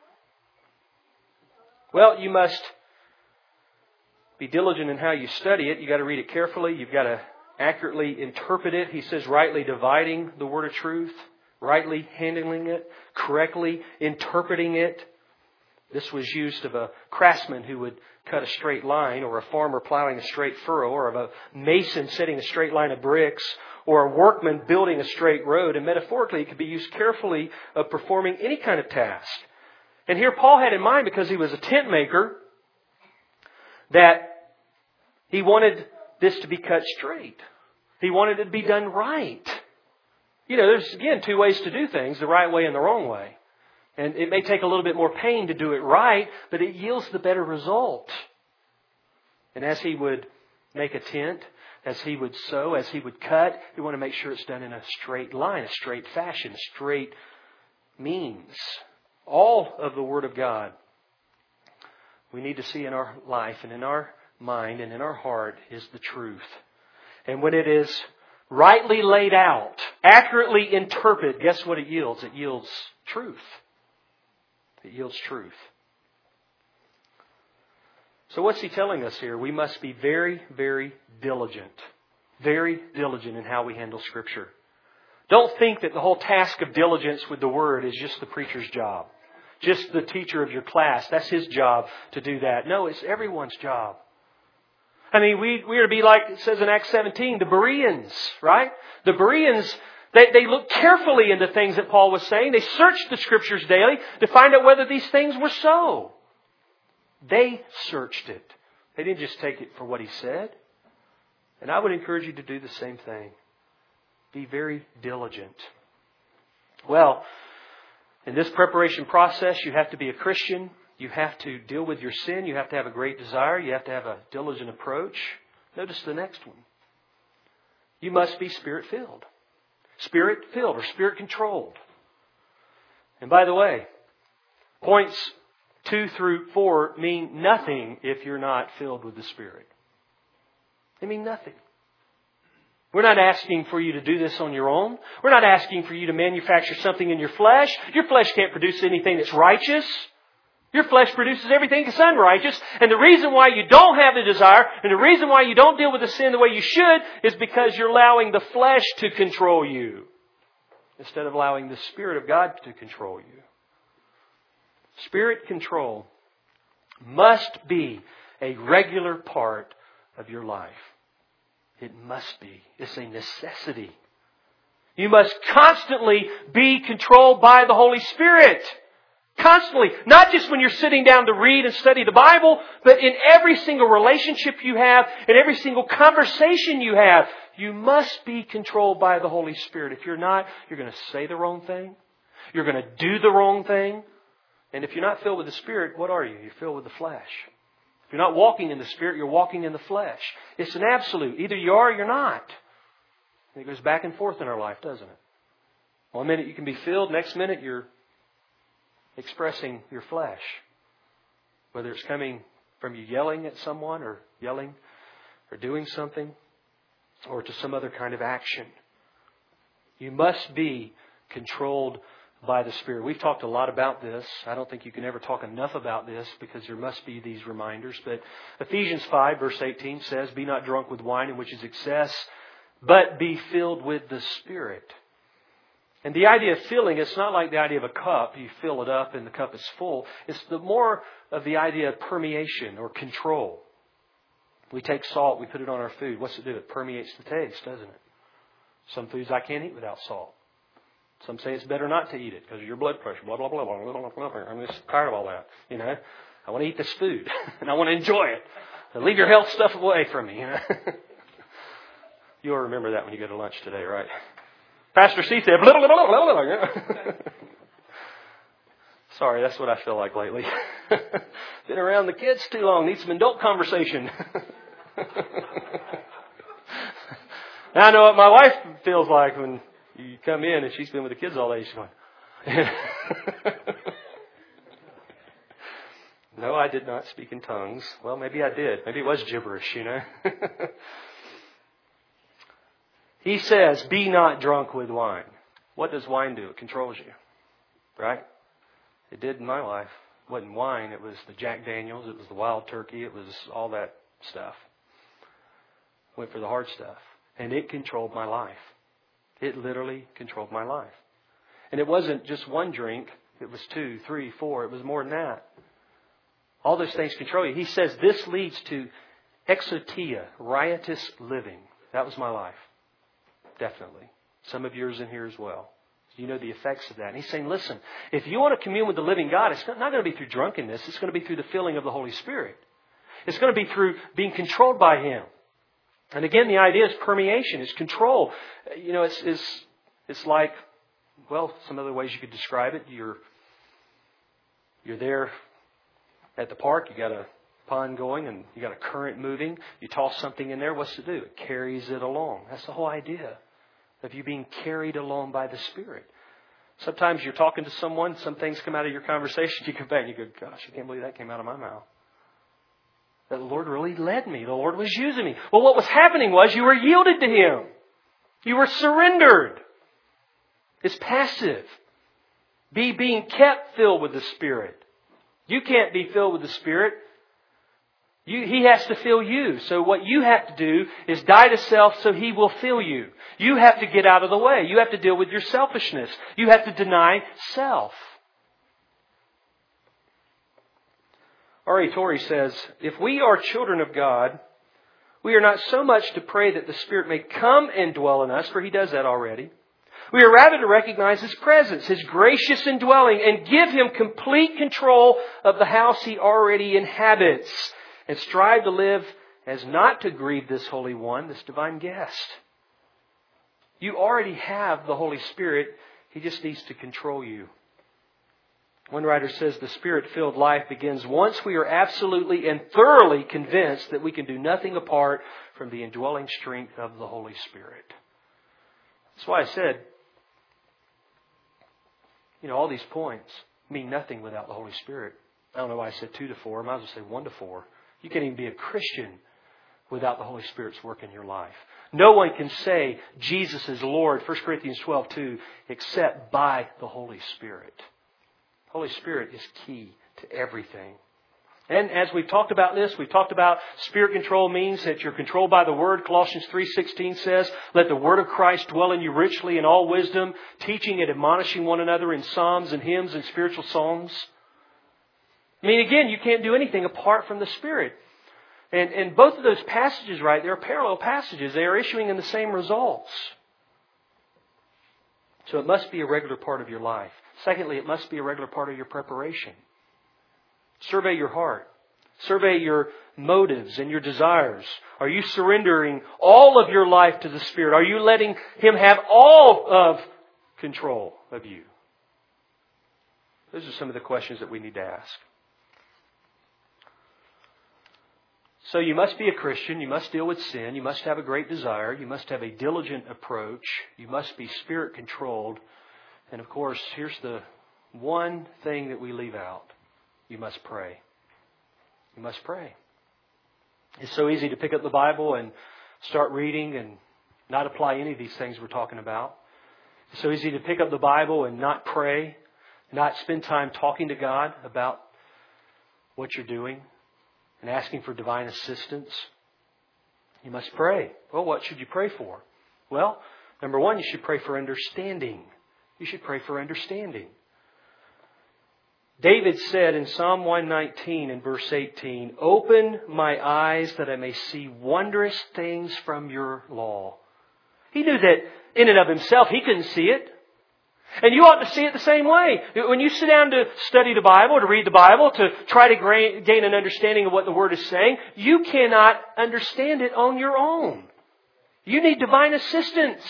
Well, you must be diligent in how you study it. You've got to read it carefully. You've got to accurately interpret it. He says rightly dividing the word of truth. Rightly handling it. Correctly interpreting it. This was used of a craftsman who would cut a straight line, or a farmer plowing a straight furrow, or of a mason setting a straight line of bricks, or a workman building a straight road. And metaphorically, it could be used carefully of performing any kind of task. And here Paul had in mind, because he was a tent maker, that he wanted this to be cut straight. He wanted it to be done right. There's, again, 2 ways to do things, the right way and the wrong way. And it may take a little bit more pain to do it right, but it yields the better result. And as he would make a tent, as he would sew, as he would cut, we want to make sure it's done in a straight line, a straight fashion, straight means. All of the Word of God we need to see in our life and in our mind and in our heart is the truth. And when it is rightly laid out, accurately interpreted, guess what it yields? It yields truth. It yields truth. So what's he telling us here? We must be very, very diligent. Very diligent in how we handle Scripture. Don't think that the whole task of diligence with the Word is just the preacher's job. Just the teacher of your class. That's his job to do that. No, it's everyone's job. I mean, we are to be like it says in Acts 17, the Bereans, right? The Bereans, they looked carefully into things that Paul was saying. They searched the Scriptures daily to find out whether these things were so. They searched it. They didn't just take it for what he said. And I would encourage you to do the same thing. Be very diligent. Well, in this preparation process, you have to be a Christian. You have to deal with your sin. You have to have a great desire. You have to have a diligent approach. Notice the next one. You must be Spirit-filled. Spirit-filled or Spirit-controlled. And by the way, points 2 through 4 mean nothing if you're not filled with the Spirit. They mean nothing. We're not asking for you to do this on your own. We're not asking for you to manufacture something in your flesh. Your flesh can't produce anything that's righteous. Your flesh produces everything that's unrighteous. And the reason why you don't have the desire and the reason why you don't deal with the sin the way you should is because you're allowing the flesh to control you instead of allowing the Spirit of God to control you. Spirit control must be a regular part of your life. It must be. It's a necessity. You must constantly be controlled by the Holy Spirit. Constantly. Not just when you're sitting down to read and study the Bible, but in every single relationship you have, in every single conversation you have, you must be controlled by the Holy Spirit. If you're not, you're going to say the wrong thing. You're going to do the wrong thing. And if you're not filled with the Spirit, what are you? You're filled with the flesh. If you're not walking in the Spirit, you're walking in the flesh. It's an absolute. Either you are or you're not. And it goes back and forth in our life, doesn't it? One minute you can be filled, next minute you're expressing your flesh. Whether it's coming from you yelling at someone or yelling or doing something or to some other kind of action. You must be controlled by the Spirit. We've talked a lot about this. I don't think you can ever talk enough about this because there must be these reminders. But Ephesians 5 verse 18 says, "Be not drunk with wine in which is excess, but be filled with the Spirit." And the idea of filling, it's not like the idea of a cup. You fill it up and the cup is full. It's the more of the idea of permeation or control. We take salt, we put it on our food. What's it do? It permeates the taste, doesn't it? Some foods I can't eat without salt. Some say it's better not to eat it because of your blood pressure. Blah, blah, blah, blah, blah, blah, blah. I'm just tired of all that. You know, I want to eat this food and I want to enjoy it. So leave your health stuff away from me. You know? You'll remember that when you go to lunch today, right? Pastor C said, blah, blah, blah, blah, blah. Sorry, that's what I feel like lately. Been around the kids too long. Need some adult conversation. Now I know what my wife feels like when you come in and she's been with the kids all day. She's going, no, I did not speak in tongues. Well, maybe I did. Maybe it was gibberish, you know. He says, be not drunk with wine. What does wine do? It controls you. Right? It did in my life. It wasn't wine. It was the Jack Daniels. It was the Wild Turkey. It was all that stuff. Went for the hard stuff. And it controlled my life. It literally controlled my life. And it wasn't just one drink. It was 2, 3, 4. It was more than that. All those things control you. He says this leads to exotia, riotous living. That was my life. Definitely. Some of yours in here as well. You know the effects of that. And he's saying, listen, if you want to commune with the living God, it's not going to be through drunkenness. It's going to be through the filling of the Holy Spirit. It's going to be through being controlled by Him. And again, the idea is permeation. It's control. You know, it's like, well, some other ways you could describe it. You're there at the park. You got a pond going and you got a current moving. You toss something in there. What's it do? It carries it along. That's the whole idea of you being carried along by the Spirit. Sometimes you're talking to someone, some things come out of your conversation, you come back and you go, gosh, I can't believe that came out of my mouth. That the Lord really led me. The Lord was using me. Well, what was happening was you were yielded to Him. You were surrendered. It's passive. Being kept filled with the Spirit. You can't be filled with the Spirit. He has to fill you. So what you have to do is die to self so He will fill you. You have to get out of the way. You have to deal with your selfishness. You have to deny self. R.A. Torrey says, if we are children of God, we are not so much to pray that the Spirit may come and dwell in us, for He does that already. We are rather to recognize His presence, His gracious indwelling, and give Him complete control of the house He already inhabits. And strive to live as not to grieve this Holy One, this divine guest. You already have the Holy Spirit. He just needs to control you. One writer says the Spirit-filled life begins once we are absolutely and thoroughly convinced that we can do nothing apart from the indwelling strength of the Holy Spirit. That's why I said, all these points mean nothing without the Holy Spirit. I don't know why I said 2 to 4. I might as well say 1 to 4. You can't even be a Christian without the Holy Spirit's work in your life. No one can say Jesus is Lord, 1 Corinthians 12:2, except by the Holy Spirit. The Holy Spirit is key to everything. And as we've talked about this, we've talked about Spirit control means that you're controlled by the Word. Colossians 3:16 says, let the Word of Christ dwell in you richly in all wisdom, teaching and admonishing one another in psalms and hymns and spiritual songs. I mean, again, you can't do anything apart from the Spirit. And both of those passages, right, they're parallel passages. They are issuing in the same results. So it must be a regular part of your life. Secondly, it must be a regular part of your preparation. Survey your heart. Survey your motives and your desires. Are you surrendering all of your life to the Spirit? Are you letting Him have all of control of you? Those are some of the questions that we need to ask. So you must be a Christian. You must deal with sin. You must have a great desire. You must have a diligent approach. You must be Spirit controlled. And of course, here's the one thing that we leave out. You must pray. You must pray. It's so easy to pick up the Bible and start reading and not apply any of these things we're talking about. It's so easy to pick up the Bible and not pray, not spend time talking to God about what you're doing and asking for divine assistance. You must pray. Well, what should you pray for? Well, number one, you should pray for understanding. You should pray for understanding. David said in Psalm 119 in verse 18, open my eyes that I may see wondrous things from your law. He knew that in and of himself he couldn't see it. And you ought to see it the same way. When you sit down to study the Bible, to read the Bible, to try to gain an understanding of what the Word is saying, you cannot understand it on your own. You need divine assistance.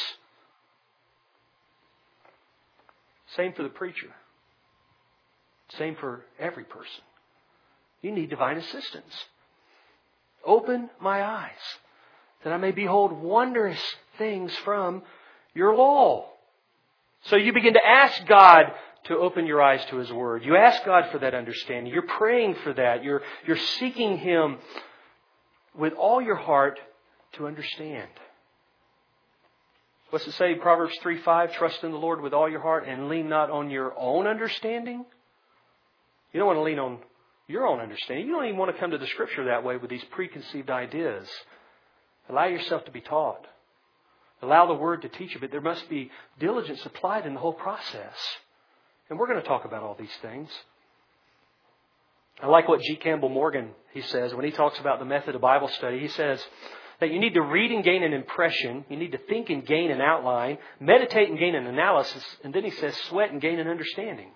Same for the preacher. Same for every person. You need divine assistance. Open my eyes that I may behold wondrous things from your law. So you begin to ask God to open your eyes to His Word. You ask God for that understanding. You're praying for that. You're seeking Him with all your heart to understand. What's it say? Proverbs 3:5, trust in the Lord with all your heart and lean not on your own understanding. You don't want to lean on your own understanding. You don't even want to come to the Scripture that way with these preconceived ideas. Allow yourself to be taught. Allow the Word to teach you, but there must be diligence applied in the whole process. And we're going to talk about all these things. I like what G. Campbell Morgan, he says, when he talks about the method of Bible study. He says that you need to read and gain an impression. You need to think and gain an outline. Meditate and gain an analysis. And then he says sweat and gain an understanding.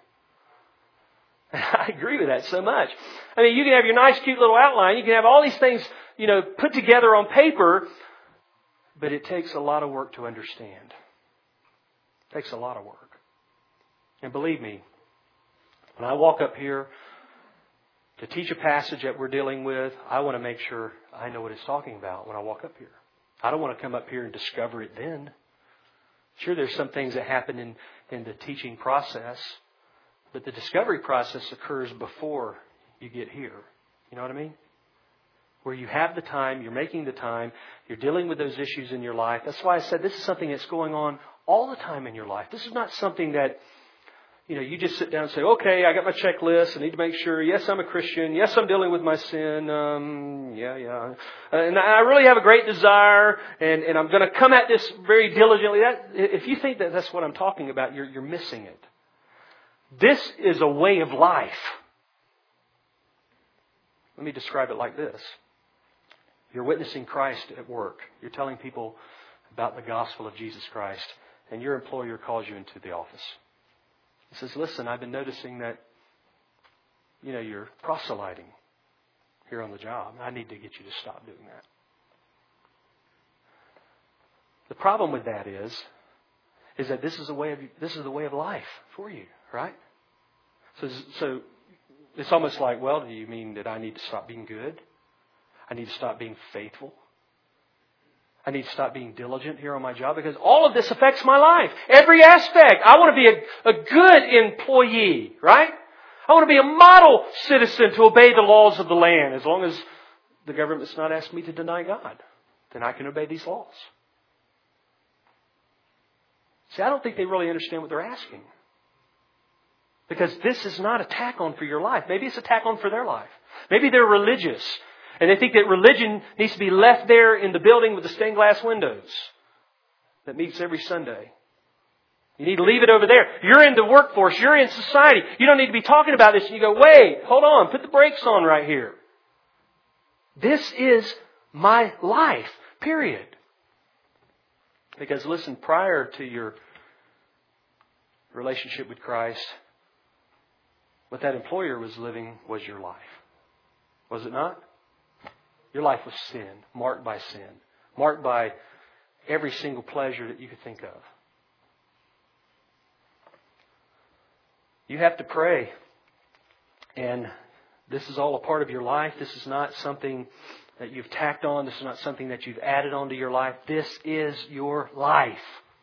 I agree with that so much. I mean, you can have your nice, cute little outline. You can have all these things, put together on paper. But it takes a lot of work to understand. It takes a lot of work. And believe me, when I walk up here to teach a passage that we're dealing with, I want to make sure I know what it's talking about when I walk up here. I don't want to come up here and discover it then. Sure, there's some things that happen in the teaching process, but the discovery process occurs before you get here. You know what I mean? Where you have the time, you're making the time, you're dealing with those issues in your life. That's why I said this is something that's going on all the time in your life. This is not something that, you just sit down and say, okay, I got my checklist. I need to make sure, yes, I'm a Christian. Yes, I'm dealing with my sin. And I really have a great desire, and I'm going to come at this very diligently. If you think that that's what I'm talking about, you're missing it. This is a way of life. Let me describe it like this. You're witnessing Christ at work. You're telling people about the gospel of Jesus Christ. And your employer calls you into the office. He says, listen, I've been noticing that, you're proselyting here on the job. I need to get you to stop doing that. The problem with that is that this is the way of life for you, right? So it's almost like, well, do you mean that I need to stop being good? I need to stop being faithful. I need to stop being diligent here on my job because all of this affects my life. Every aspect. I want to be a good employee, right? I want to be a model citizen to obey the laws of the land as long as the government's not asking me to deny God. Then I can obey these laws. See, I don't think they really understand what they're asking. Because this is not a tack on for your life. Maybe it's a tack on for their life. Maybe they're religious. And they think that religion needs to be left there in the building with the stained glass windows that meets every Sunday. You need to leave it over there. You're in the workforce. You're in society. You don't need to be talking about this. And you go, wait, hold on. Put the brakes on right here. This is my life. Period. Because listen, prior to your relationship with Christ, what that employer was living was your life. Was it not? Your life was sin, marked by sin, marked by every single pleasure that you could think of. You have to pray. And this is all a part of your life. This is not something that you've tacked on. This is not something that you've added onto your life. This is your life.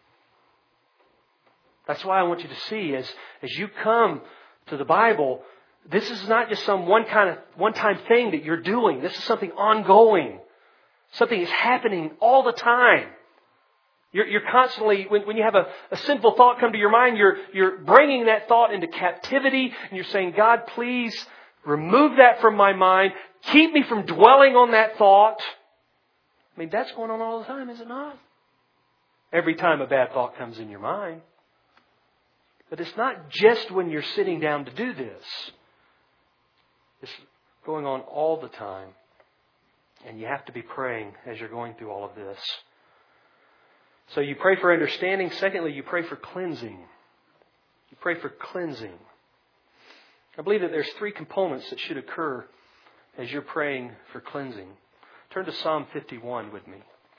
That's why I want you to see as you come to the Bible, this is not just some one-time thing that you're doing. This is something ongoing. Something is happening all the time. You're constantly, when you have a sinful thought come to your mind, you're bringing that thought into captivity and you're saying, God, please remove that from my mind. Keep me from dwelling on that thought. I mean, that's going on all the time, is it not? Every time a bad thought comes in your mind. But it's not just when you're sitting down to do this. It's going on all the time. And you have to be praying as you're going through all of this. So you pray for understanding. Secondly, you pray for cleansing. You pray for cleansing. I believe that there's 3 components that should occur as you're praying for cleansing. Turn to Psalm 51 with me.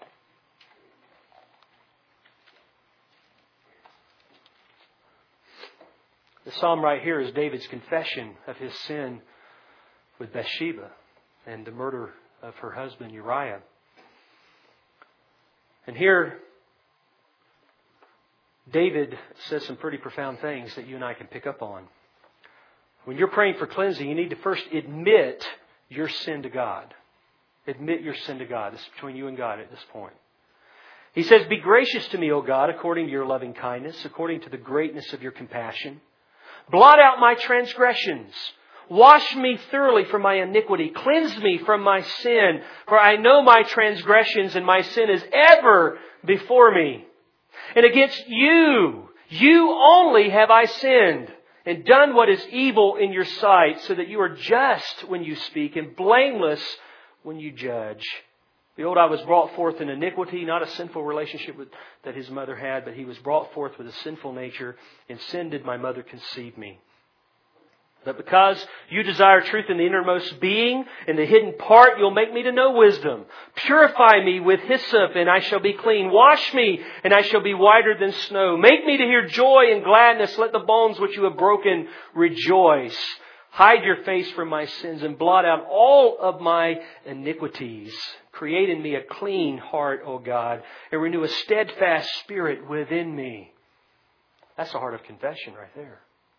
The psalm right here is David's confession of his sin with Bathsheba and the murder of her husband Uriah. And here, David says some pretty profound things that you and I can pick up on. When you're praying for cleansing, you need to first admit your sin to God. Admit your sin to God. This is between you and God at this point. He says, be gracious to me, O God, according to your loving kindness, according to the greatness of your compassion. Blot out my transgressions. Wash me thoroughly from my iniquity. Cleanse me from my sin. For I know my transgressions and my sin is ever before me. And against you only have I sinned and done what is evil in your sight, so that you are just when you speak and blameless when you judge. Behold, I was brought forth in iniquity, not a sinful relationship that his mother had, but he was brought forth with a sinful nature. In sin did my mother conceive me. But because you desire truth in the innermost being, in the hidden part, you'll make me to know wisdom. Purify me with hyssop, and I shall be clean. Wash me, and I shall be whiter than snow. Make me to hear joy and gladness. Let the bones which you have broken rejoice. Hide your face from my sins and blot out all of my iniquities. Create in me a clean heart, O God, and renew a steadfast spirit within me. That's the heart of confession right there.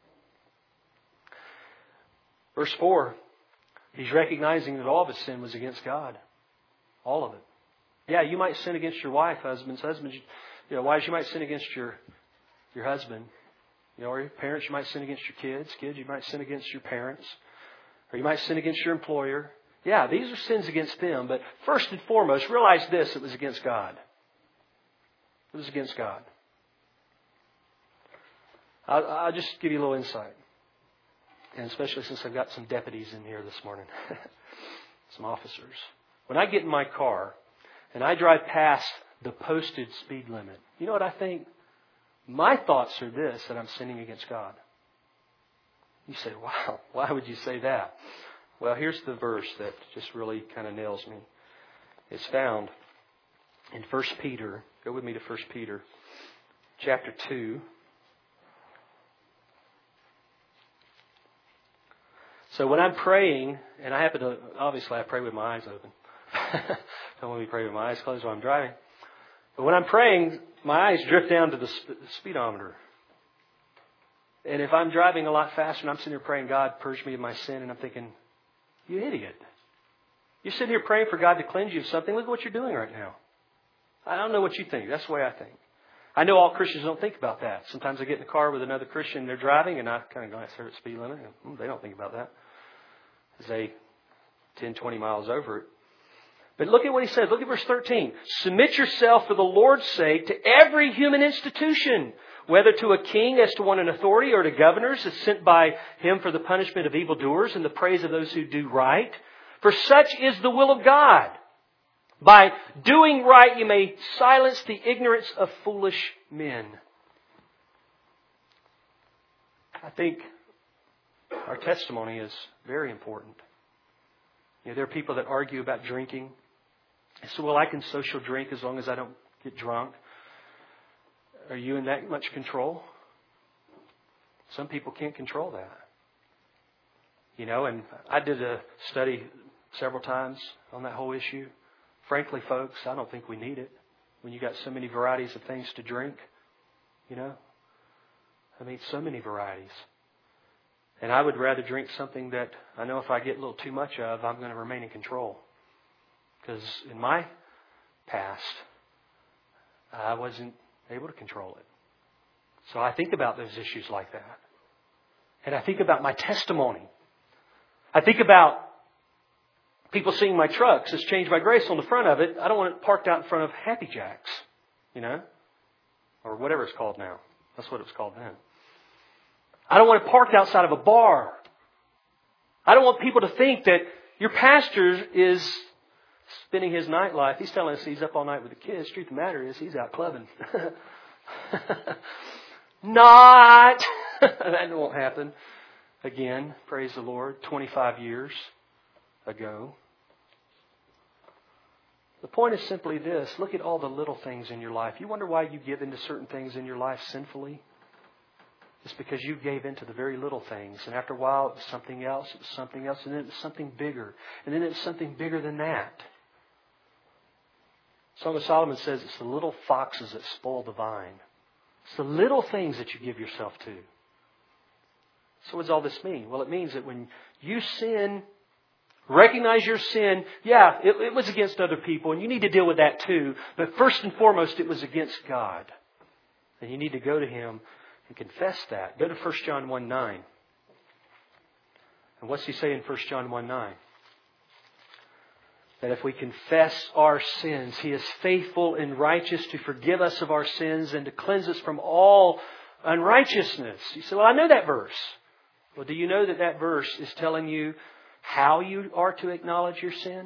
Verse 4, he's recognizing that all of his sin was against God. All of it. Yeah, you might sin against your wife, husbands. Husbands, wives, you might sin against your husband. Or your parents, you might sin against your kids. Kids, you might sin against your parents. Or you might sin against your employer. Yeah, these are sins against them. But first and foremost, realize this, it was against God. It was against God. I'll just give you a little insight. And especially since I've got some deputies in here this morning. Some officers. When I get in my car and I drive past the posted speed limit, you know what I think? My thoughts are this, that I'm sinning against God. You say, wow, why would you say that? Well, here's the verse that just really kind of nails me. It's found in 1 Peter. Go with me to 1 Peter chapter 2. So when I'm praying, and I pray with my eyes open. Don't want me to pray with my eyes closed while I'm driving. But when I'm praying, my eyes drift down to the speedometer. And if I'm driving a lot faster and I'm sitting there praying, God, purge me of my sin, and I'm thinking, you idiot. You're sitting here praying for God to cleanse you of something. Look at what you're doing right now. I don't know what you think. That's the way I think. I know all Christians don't think about that. Sometimes I get in the car with another Christian, they're driving, and I kind of glance over at the speed limit. They don't think about that. As they 10, 20 miles over it. But look at what he says. Look at verse 13. Submit yourself for the Lord's sake to every human institution, whether to a king as to one in authority or to governors as sent by him for the punishment of evildoers and the praise of those who do right. For such is the will of God. By doing right, you may silence the ignorance of foolish men. I think our testimony is very important. There are people that argue about drinking. They say, well, I can social drink as long as I don't get drunk. Are you in that much control? Some people can't control that. And I did a study several times on that whole issue. Frankly, folks, I don't think we need it. When you got so many varieties of things to drink, so many varieties. And I would rather drink something that I know if I get a little too much of, I'm going to remain in control. Because in my past, I wasn't able to control it. So I think about those issues like that. And I think about my testimony. I think about people seeing my truck says Changed by Grace on the front of it. I don't want it parked out in front of Happy Jacks, or whatever it's called now. That's what it was called then. I don't want it parked outside of a bar. I don't want people to think that your pastor is spending his nightlife. He's telling us he's up all night with the kids. The truth of the matter is he's out clubbing. Not. That won't happen again. Praise the Lord. 25 years ago. The point is simply this. Look at all the little things in your life. You wonder why you give into certain things in your life sinfully? It's because you gave into the very little things. And after a while, it was something else. It was something else. And then it was something bigger. And then it was something bigger than that. Song of Solomon says it's the little foxes that spoil the vine. It's the little things that you give yourself to. So what does all this mean? Well, it means that when you sin, recognize your sin. Yeah, it was against other people, and you need to deal with that too. But first and foremost, it was against God. And you need to go to Him and confess that. Go to 1 John 1:9. And what's he say in 1 John 1:9? That if we confess our sins, He is faithful and righteous to forgive us of our sins and to cleanse us from all unrighteousness. You say, well, I know that verse. Well, do you know that that verse is telling you how you are to acknowledge your sin?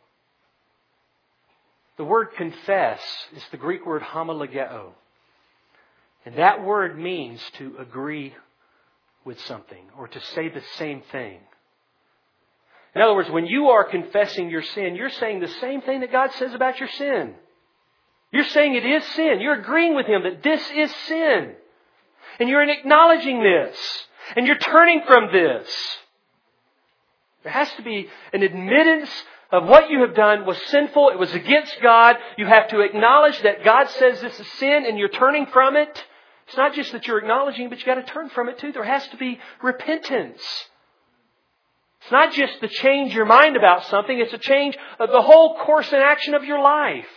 The word confess is the Greek word homologeo. And that word means to agree with something or to say the same thing. In other words, when you are confessing your sin, you're saying the same thing that God says about your sin. You're saying it is sin. You're agreeing with Him that this is sin. And you're acknowledging this. And you're turning from this. There has to be an admittance of what you have done was sinful. It was against God. You have to acknowledge that God says this is sin and you're turning from it. It's not just that you're acknowledging, but you've got to turn from it too. There has to be repentance. It's not just to change your mind about something. It's a change of the whole course and action of your life.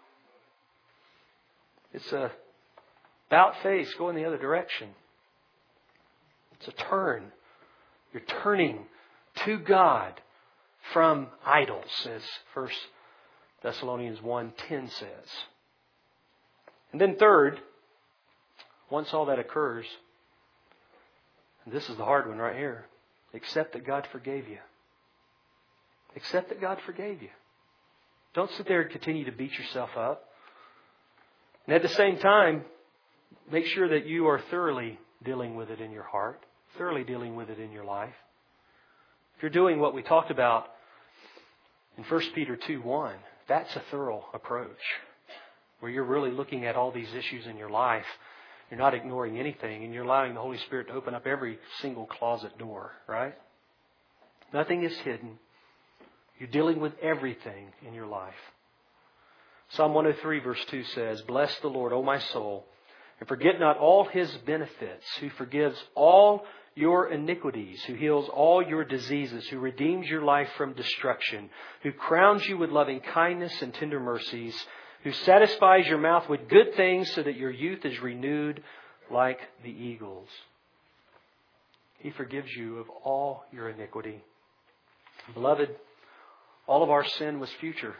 It's a about face going the other direction. It's a turn. You're turning to God from idols, as 1 Thessalonians 1:10 says. And then third, once all that occurs, and this is the hard one right here, accept that God forgave you. Accept that God forgave you. Don't sit there and continue to beat yourself up. And at the same time, make sure that you are thoroughly dealing with it in your heart, thoroughly dealing with it in your life. If you're doing what we talked about in 1 Peter 2:1, that's a thorough approach where you're really looking at all these issues in your life. You're not ignoring anything, and you're allowing the Holy Spirit to open up every single closet door, right? Nothing is hidden. You're dealing with everything in your life. Psalm 103 verse 2 says, "Bless the Lord, O my soul, and forget not all His benefits, who forgives all your iniquities, who heals all your diseases, who redeems your life from destruction, who crowns you with loving kindness and tender mercies, who satisfies your mouth with good things so that your youth is renewed like the eagles. He forgives you of all your iniquity. Beloved, all of our sin was future.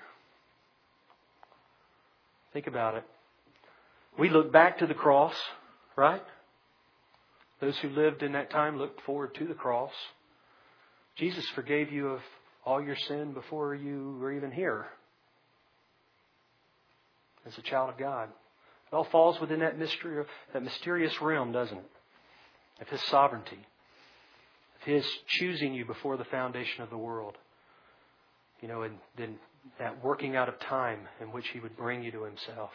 Think about it. We look back to the cross, right? Those who lived in that time looked forward to the cross. Jesus forgave you of all your sin before you were even here as a child of God. It all falls within that mystery, that mysterious realm, doesn't it? Of His sovereignty, of His choosing you before the foundation of the world. And then that working out of time in which He would bring you to Himself.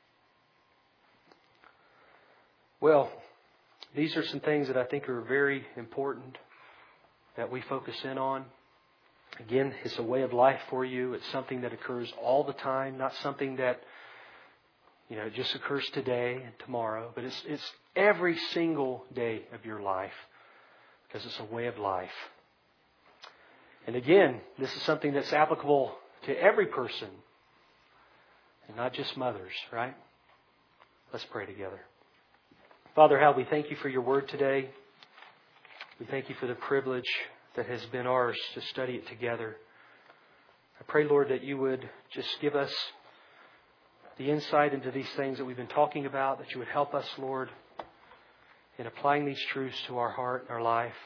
Well, these are some things that I think are very important that we focus in on. Again, it's a way of life for you. It's something that occurs all the time, not something that it just occurs today and tomorrow, but it's every single day of your life because it's a way of life. And again, this is something that's applicable to every person and not just mothers, right? Let's pray together. Father, how we thank You for Your Word today. We thank You for the privilege that has been ours to study it together. I pray, Lord, that You would just give us the insight into these things that we've been talking about, that You would help us, Lord, in applying these truths to our heart and our life.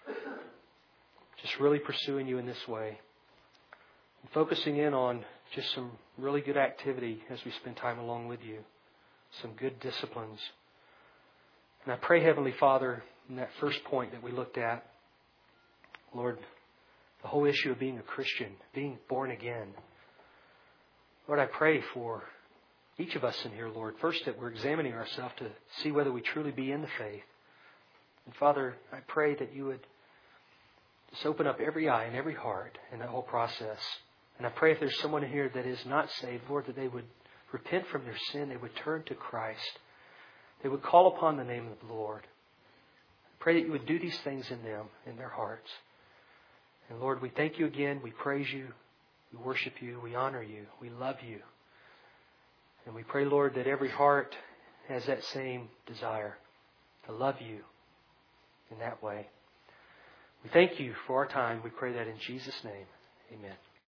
Just really pursuing You in this way. And focusing in on just some really good activity as we spend time along with You. Some good disciplines. And I pray, Heavenly Father, in that first point that we looked at, Lord, the whole issue of being a Christian, being born again. Lord, I pray for each of us in here, Lord, first that we're examining ourselves to see whether we truly be in the faith. And Father, I pray that You would just open up every eye and every heart in that whole process. And I pray if there's someone in here that is not saved, Lord, that they would repent from their sin, they would turn to Christ. They would call upon the name of the Lord. I pray that You would do these things in them, in their hearts. And Lord, we thank You again. We praise You. We worship You. We honor You. We love You. And we pray, Lord, that every heart has that same desire to love You in that way. We thank You for our time. We pray that in Jesus' name. Amen.